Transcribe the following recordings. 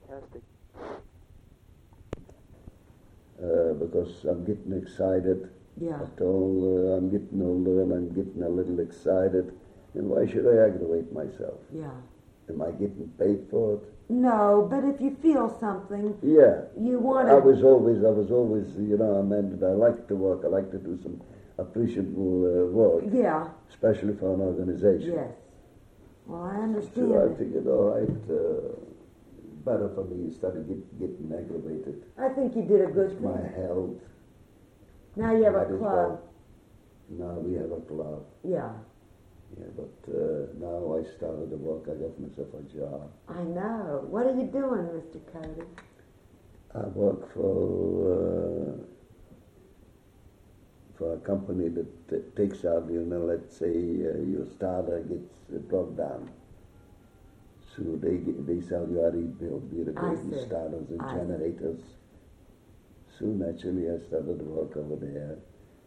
Fantastic. Because I'm getting excited. Yeah. After all, I'm getting older and I'm getting a little excited. And why should I aggravate myself? Yeah. Am I getting paid for it? No, but if you feel something, Yeah. you want I to... was always, a man that I like to work. I like to do some appreciable work. Yeah. Especially for an organization. Yes. Well, I understand. So I figured, all right, better for me instead of getting aggravated. I think you did a good It's thing. my health. Now you have Might a as club. well. Now we have a club. Yeah. Yeah, but now I started to work. I got myself a job. I know. What are you doing, Mr. Cody? I work for a company that takes out, let's say your starter gets broke down. So they sell you a rebuild, be it starters and generators. So naturally I started to work over there.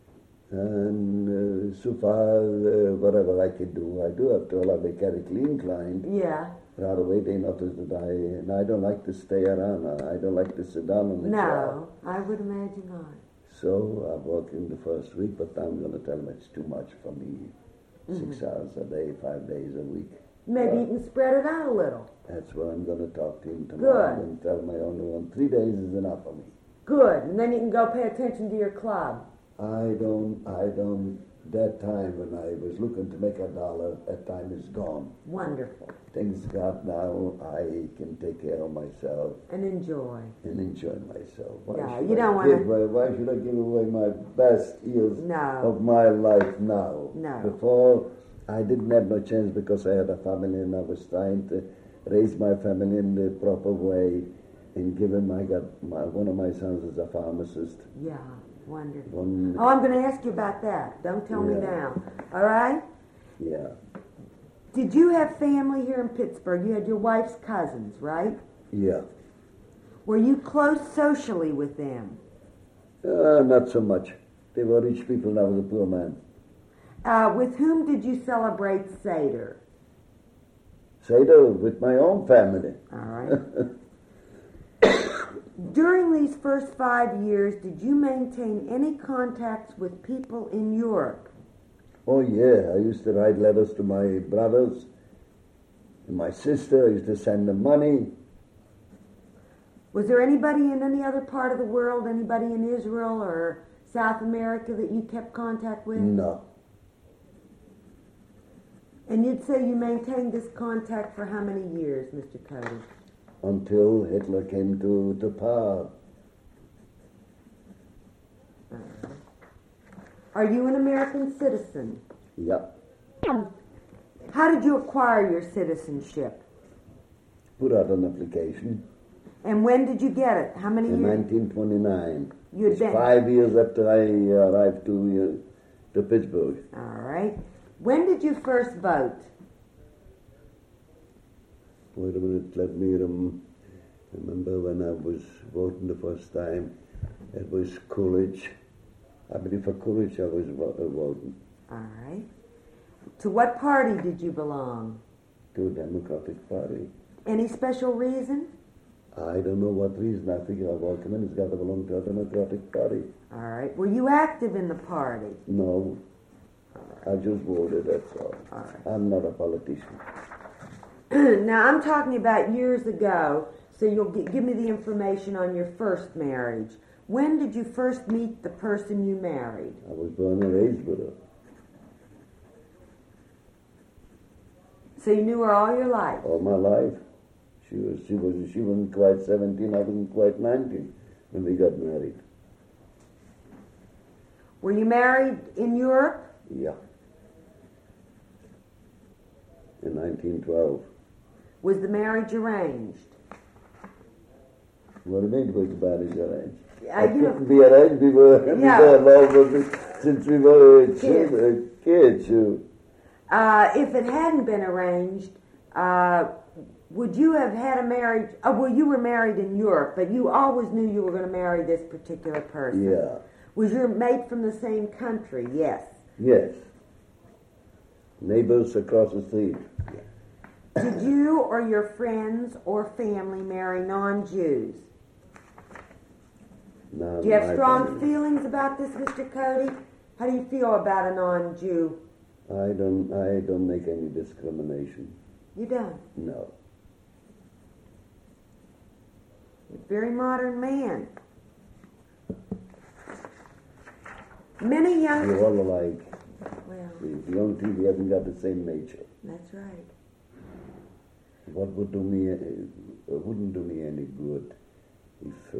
And so far, whatever I can do, I do. After all, I'm mechanically inclined. Yeah. Right away they notice that I don't like to stay around. I don't like to sit down on the job. No, I would imagine not. So I'm working the first week, but I'm going to tell them it's too much for me. 6 hours a day, 5 days a week. Maybe you can spread it out a little. That's what I'm going to talk to him tomorrow. Good. I'm going to tell him I only want 3 days is enough for me. Good. And then you can go pay attention to your club. That time when I was looking to make $1, that time is gone. Wonderful. Things got now, I can take care of myself. And enjoy. And enjoy myself. Why should I give away my best years of my life now? No. Before, I didn't have no chance because I had a family and I was trying to raise my family in the proper way. And given one of my sons is a pharmacist. Yeah. Wonderful. I'm going to ask you about that. Don't tell me now. All right? Yeah. Did you have family here in Pittsburgh? You had your wife's cousins, right? Yeah. Were you close socially with them? Not so much. They were rich people and I was a poor man. With whom did you celebrate Seder? Seder with my own family. All right. During these first 5 years, did you maintain any contacts with people in Europe? Oh, yeah. I used to write letters to my brothers and my sister. I used to send them money. Was there anybody in any other part of the world, anybody in Israel or South America that you kept contact with? No. And you'd say you maintained this contact for how many years, Mr. Cody? Until Hitler came to power. Are you an American citizen? Yep. How did you acquire your citizenship? Put out an application. And when did you get it? How many years? In 1929. It's 5 years after I arrived to Pittsburgh. All right. When did you first vote? Wait a minute, let me remember when I was voting the first time. It was Coolidge. I believe for Coolidge I was voting. All right. To what party did you belong? To the Democratic Party. Any special reason? I don't know what reason. I figure a workman has got to belong to a Democratic Party. All right. Were you active in the party? No. All right. I just voted, that's all. All right. I'm not a politician. Now, I'm talking about years ago, so you'll give me the information on your first marriage. When did you first meet the person you married? I was born and raised with her. So you knew her all your life? All my life. She wasn't quite 17, I wasn't quite 19 when we got married. Were you married in Europe? Yeah. In 1912. Was the marriage arranged? What do you mean was the marriage arranged? It couldn't be arranged. We were involved since we were kids. If it hadn't been arranged, would you have had a marriage? Well, you were married in Europe, but you always knew you were going to marry this particular person. Yeah. Was your mate from the same country? Yes. Yes. Neighbors across the street. Did you or your friends or family marry non-Jews? No, Do you have my strong family. feelings about this, Mr. Cody? How do you feel about a non-Jew? I don't make any discrimination. You don't. No. You're a very modern man. Many young... We're all alike. Well, The only thing, we haven't got the same nature. that's right. What would do me, wouldn't do me any good if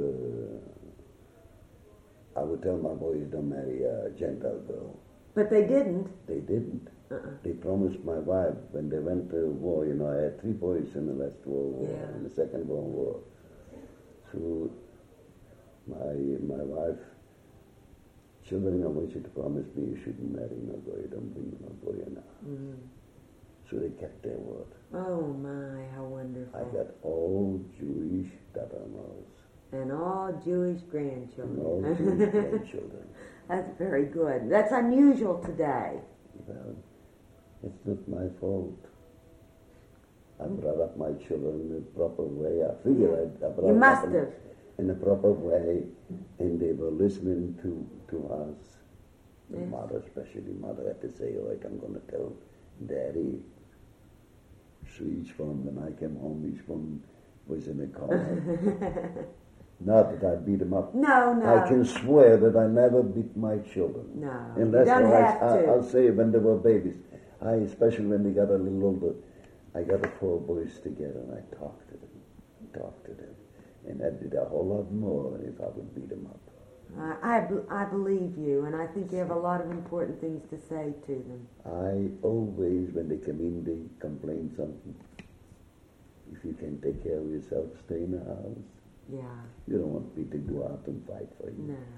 I would tell my boys don't marry a Gentile girl. But they didn't. They didn't. Uh-uh. They promised my wife when they went to war, I had 3 boys in the West World War, Yeah. in the Second World War. So my wife, children, I want you to promise me you shouldn't marry no boy, don't bring no boy now. Mm. So they kept their word. Oh my, how wonderful. I got all Jewish daughter-in-laws And all Jewish and grandchildren. all Jewish grandchildren. That's very good. That's unusual today. Well, it's not my fault. I brought up my children in a proper way. I figure I brought You must up have. in a proper way, and they were listening to us. The Yes. mother, especially mother, had to say, "All right, I'm going to tell Daddy." So each one, when I came home, each one was in a corner. Not that I beat them up. No, no. I can swear that I never beat my children. No, Unless you don't have to. I'll say when they were babies. Especially when they got a little older, I got the 4 boys together and I talked to them. And I did a whole lot more if I would beat them up. I believe you, and I think you have a lot of important things to say to them. I always, when they come in, they complain something. If you can take care of yourself, stay in the house. Yeah, You don't want me to go out and fight for you. no.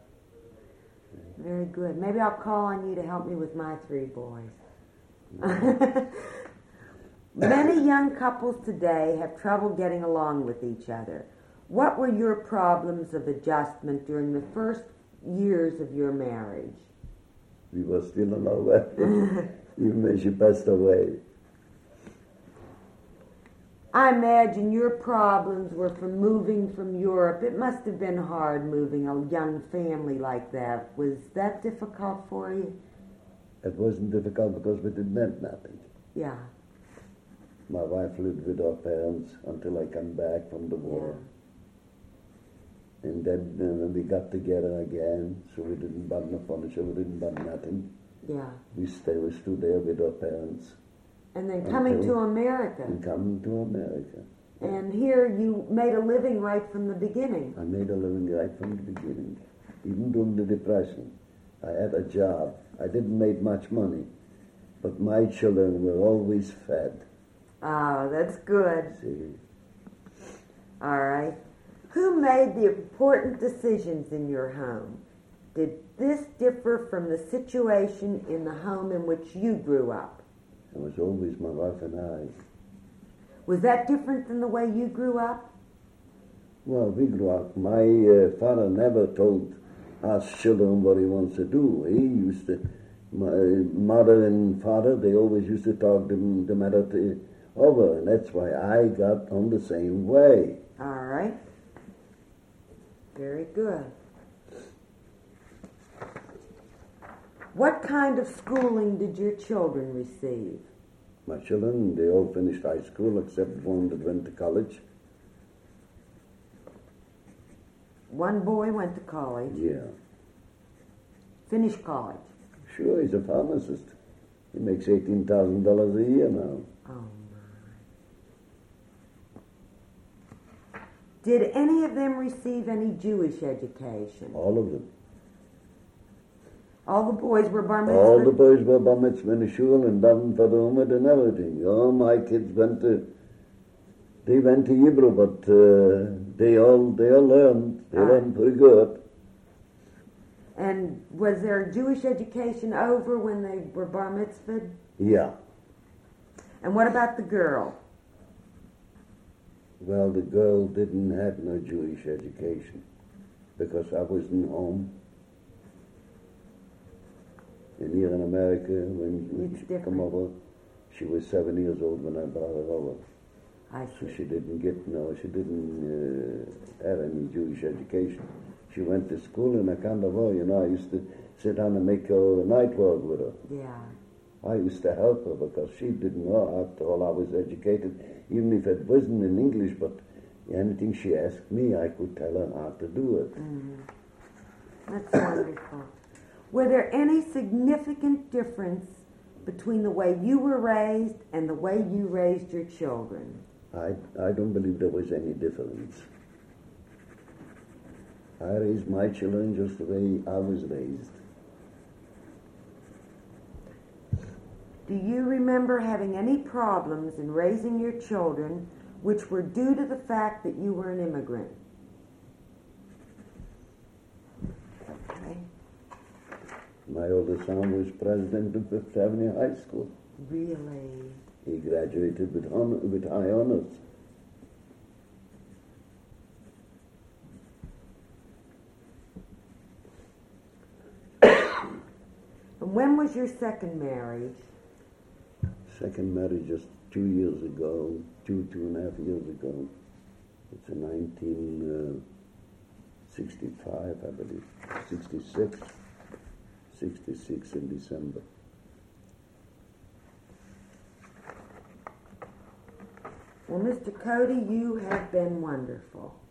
Very good. Maybe I'll call on you to help me with my 3 boys. Many young couples today have trouble getting along with each other. What were your problems of adjustment during the first years of your marriage? We were still in love, even when she passed away. I imagine your problems were from moving from Europe. It must have been hard moving a young family like that. Was that difficult for you? It wasn't difficult because it meant nothing. Yeah. My wife lived with her parents until I come back from the war. And then when we got together again, so we didn't buy no furniture, we didn't buy nothing. Yeah. We stood there with our parents. And then coming Until- to America. And coming to America. And here you made a living right from the beginning. I made a living right from the beginning. Even during the Depression, I had a job. I didn't make much money, but my children were always fed. Oh, that's good. See, All right. Who made the important decisions in your home? Did this differ from the situation in the home in which you grew up? it was always my wife and I. Was that different than the way you grew up? Well, we grew up. My father never told us children what he wants to do. He used to, my mother and father, they always used to talk the matter over, and that's why I got on the same way. All right. Very good. What kind of schooling did your children receive? My children, they all finished high school except one that went to college. One boy went to college, Yeah. finished college. Sure, he's a pharmacist. He makes $18,000 a year now. Oh, my. Did any of them receive any Jewish education? All of them. All the boys were bar mitzvah? All the boys were bar mitzvah in the shul and daven for the ummah and everything. All my kids went to Hebrew, but they all learned. They learned pretty good. And was their Jewish education over when they were bar mitzvahed? Yeah. And what about the girl? Well, the girl didn't have no Jewish education because I wasn't home. And here in America, when It's she different. come over, She was 7 years old when I brought her over. I So see. she didn't have any Jewish education. She went to school in a Kandavo, I used to sit down and make night work with her. Yeah. I used to help her because she didn't know. After all, I was educated, even if it wasn't in English, but anything she asked me, I could tell her how to do it. That's wonderful. Were there any significant difference between the way you were raised and the way you raised your children? I don't believe there was any difference. I raised my children just the way I was raised. Do you remember having any problems in raising your children which were due to the fact that you were an immigrant? Okay. My oldest son was president of Fifth Avenue High School. Really? He graduated with high honors. And when was your second marriage? Second marriage just 2 years ago, two and a half years ago. It's in 1965, I believe. 66 in December. Well, Mr. Cody, you have been wonderful.